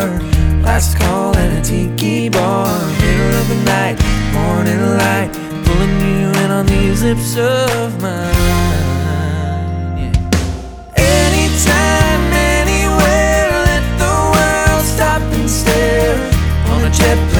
Last call at a tiki bar, middle of the night, morning light, pulling you in on these lips of mine. Yeah. Anytime, anywhere, let the world stop and stare on a jet